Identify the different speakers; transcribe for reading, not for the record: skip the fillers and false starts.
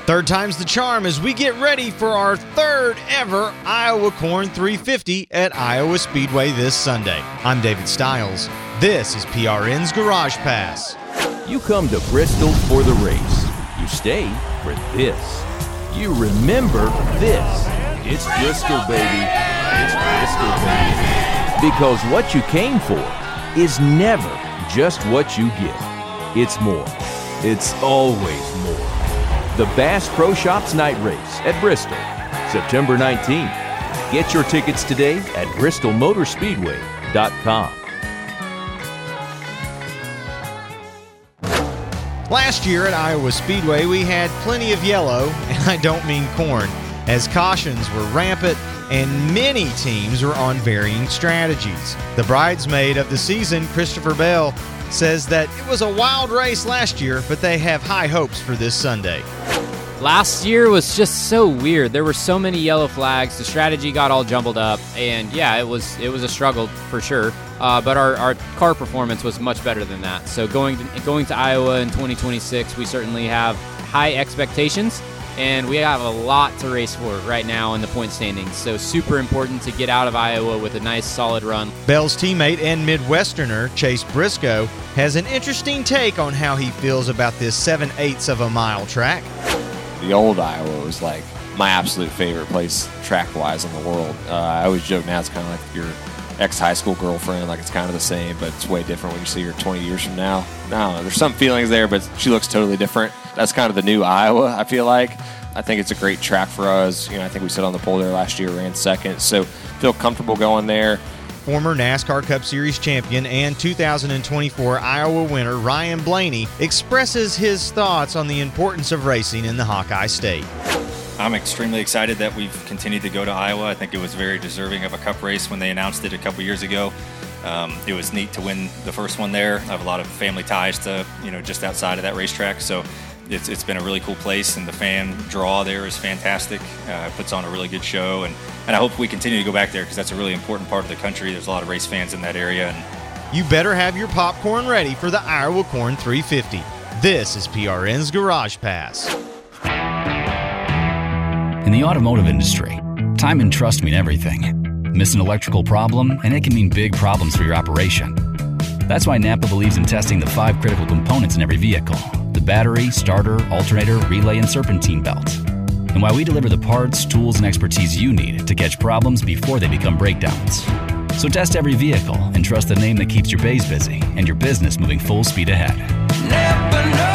Speaker 1: Third time's the charm as we get ready for our third ever Iowa Corn 350 at Iowa Speedway this Sunday. I'm David Stiles. This is PRN's Garage Pass.
Speaker 2: You come to Bristol for the race. You stay for this. You remember this. It's Bristol, baby. It's Bristol, baby. Because what you came for is never just what you get. It's more. It's always more. The Bass Pro Shops Night Race at Bristol, September 19th. Get your tickets today at bristolmotorspeedway.com.
Speaker 1: Last year at Iowa Speedway, we had plenty of yellow, and I don't mean corn, as cautions were rampant and many teams were on varying strategies. The bridesmaid of the season, Christopher Bell, says that it was a wild race last year, but they have high hopes for this Sunday.
Speaker 3: Last year was just so weird. There were so many yellow flags. The strategy got all jumbled up, and yeah, it was a struggle for sure. But our car performance was much better than that. So going to Iowa in 2026, we certainly have high expectations, and we have a lot to race for right now in the point standings. So super important to get out of Iowa with a nice solid run.
Speaker 1: Bell's teammate and Midwesterner Chase Briscoe has an interesting take on how he feels about this 7/8 of a mile track.
Speaker 4: The old Iowa was like my absolute favorite place track-wise in the world. I always joke now it's kind of like your ex-high school girlfriend, like it's kind of the same, but it's way different when you see her 20 years from now. No, there's some feelings there, but she looks totally different. That's kind of the new Iowa, I feel like. I think it's a great track for us. I think we sit on the pole there last year, ran second, so feel comfortable going there.
Speaker 1: Former NASCAR Cup Series champion and 2024 Iowa winner Ryan Blaney expresses his thoughts on the importance of racing in the Hawkeye State.
Speaker 5: I'm extremely excited that we've continued to go to Iowa. I think it was very deserving of a cup race when they announced it a couple years ago. It was neat to win the first one there. I have a lot of family ties to, just outside of that racetrack, so it's been a really cool place, and the fan draw there is fantastic. It puts on a really good show, and I hope we continue to go back there because that's a really important part of the country. There's a lot of race fans in that area. And
Speaker 1: you better have your popcorn ready for the Iowa Corn 350. This is PRN's Garage Pass.
Speaker 6: In the automotive industry, time and trust mean everything. Miss an electrical problem, and it can mean big problems for your operation. That's why Napa believes in testing the 5 critical components in every vehicle: the battery, starter, alternator, relay, and serpentine belt. And why we deliver the parts, tools, and expertise you need to catch problems before they become breakdowns. So test every vehicle and trust the name that keeps your bays busy and your business moving full speed ahead.
Speaker 7: Napa